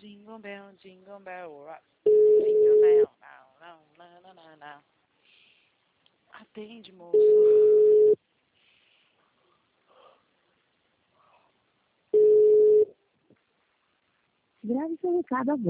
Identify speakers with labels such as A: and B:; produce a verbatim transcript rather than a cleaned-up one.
A: jingle bell, jingle bell rock. Jingle bell, não, não, não, não, não, não. Atende, moço.
B: Grave seu recado agora.